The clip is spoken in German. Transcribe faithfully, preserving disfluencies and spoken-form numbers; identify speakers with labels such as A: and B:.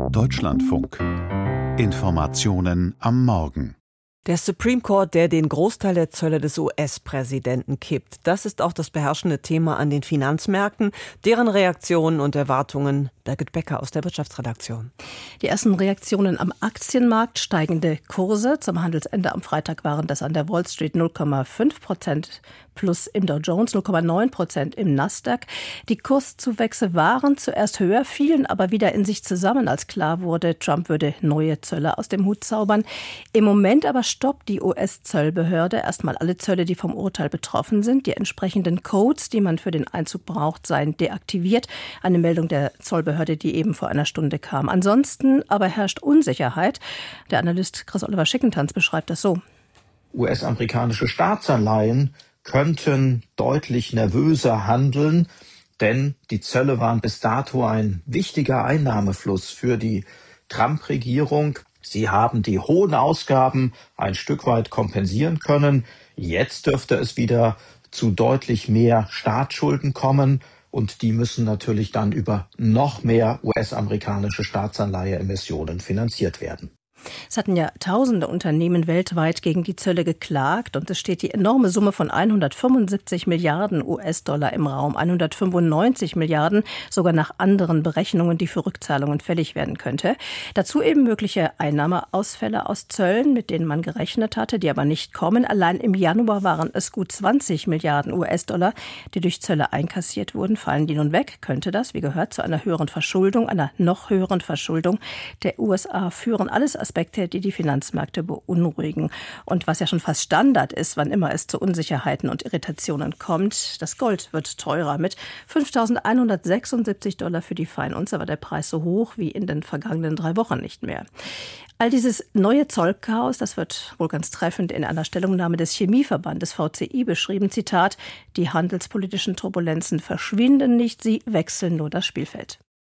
A: Deutschlandfunk. Informationen am Morgen.
B: Der Supreme Court, der den Großteil der Zölle des U S-Präsidenten kippt. Das ist auch das beherrschende Thema an den Finanzmärkten. Deren Reaktionen und Erwartungen. Birgit Becker aus der Wirtschaftsredaktion.
C: Die ersten Reaktionen am Aktienmarkt: steigende Kurse. Zum Handelsende am Freitag waren das an der Wall Street null Komma fünf Prozent plus im Dow Jones, null Komma neun Prozent im Nasdaq. Die Kurszuwächse waren zuerst höher, fielen aber wieder in sich zusammen, als klar wurde, Trump würde neue Zölle aus dem Hut zaubern. Im Moment aber stoppt die U S-Zollbehörde erstmal alle Zölle, die vom Urteil betroffen sind. Die entsprechenden Codes, die man für den Einzug braucht, seien deaktiviert. Eine Meldung der Zollbehörde, die eben vor einer Stunde kam. Ansonsten aber herrscht Unsicherheit. Der Analyst Chris-Oliver Schickentanz beschreibt das so.
D: U S-amerikanische Staatsanleihen könnten deutlich nervöser handeln, denn die Zölle waren bis dato ein wichtiger Einnahmefluss für die Trump-Regierung. Sie haben die hohen Ausgaben ein Stück weit kompensieren können. Jetzt dürfte es wieder zu deutlich mehr Staatsschulden kommen. Und die müssen natürlich dann über noch mehr U S-amerikanische Staatsanleihe-Emissionen finanziert werden.
C: Es hatten ja tausende Unternehmen weltweit gegen die Zölle geklagt und es steht die enorme Summe von hundertfünfundsiebzig Milliarden U S-Dollar im Raum, hundertfünfundneunzig Milliarden sogar nach anderen Berechnungen, die für Rückzahlungen fällig werden könnte. Dazu eben mögliche Einnahmeausfälle aus Zöllen, mit denen man gerechnet hatte, die aber nicht kommen. Allein im Januar waren es gut zwanzig Milliarden U S-Dollar, die durch Zölle einkassiert wurden. Fallen die nun weg, könnte das, wie gehört, zu einer höheren Verschuldung, einer noch höheren Verschuldung der U S A führen. Alles Aspekte, die die Finanzmärkte beunruhigen. Und was ja schon fast Standard ist, wann immer es zu Unsicherheiten und Irritationen kommt: das Gold wird teurer. Mit fünftausendeinhundertsechsundsiebzig Dollar für die Feinunze war der Preis so hoch wie in den vergangenen drei Wochen nicht mehr. All dieses neue Zollchaos, das wird wohl ganz treffend in einer Stellungnahme des Chemieverbandes V C I beschrieben. Zitat: Die handelspolitischen Turbulenzen verschwinden nicht, sie wechseln nur das Spielfeld.